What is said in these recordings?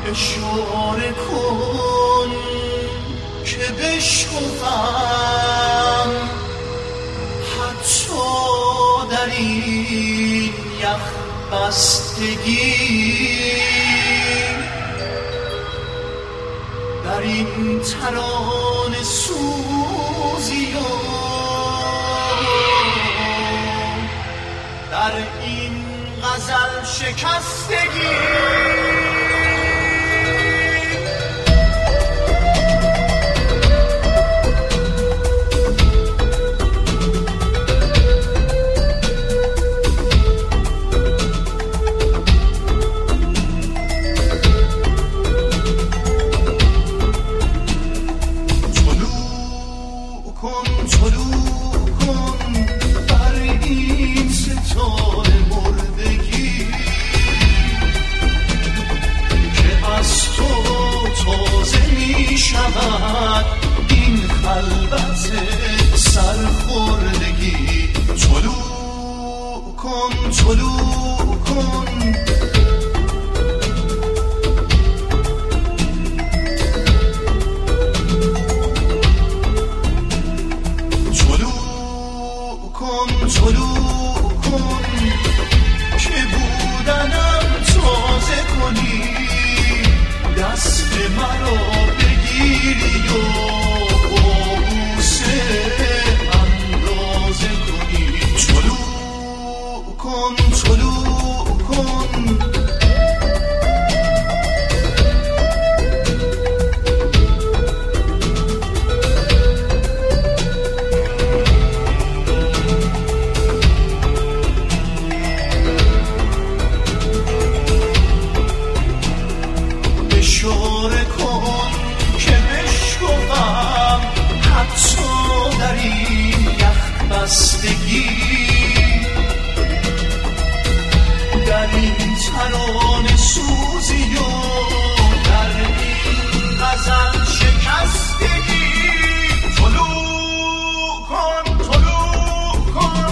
اشاره کن که بشکفم حتی در این یخ بستگی، در این ترانه سوزی و در این غزل شکستگی. این خلوت سرخوردگی، طلوع کن طلوع کن، طلوع کن طلوع کن که بودنم تازه کنی، دست مرا بگیری و بوسه اندازه کنی، طلوع کن طلوع کن، اشاره کن که بشکفم حتی در این یخ بستگی، در این ترانه سوزی و در این غزل شکستگی، طلوع کن طلوع کن،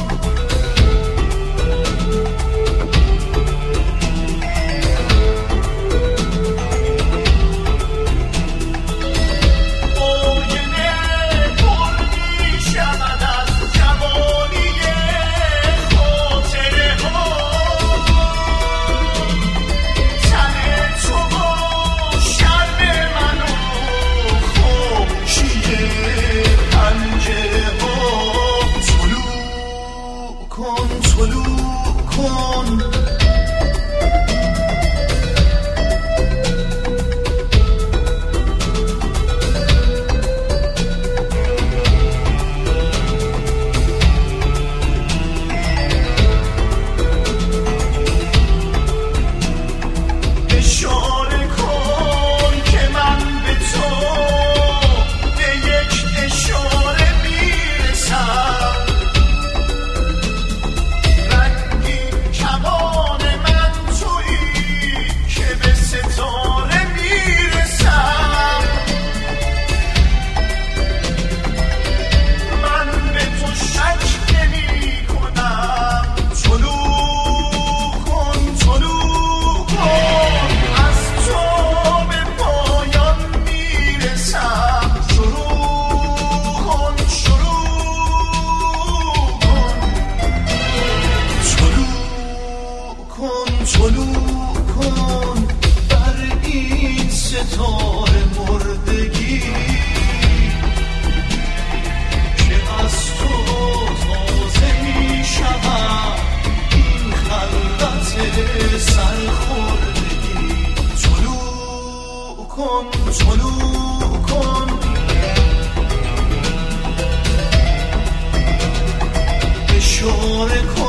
طلوع کن بر این ستاره مردگی که از تو تازه می شود این خلوت سرخوردگی، طلوع کن طلوع کن، اشاره کن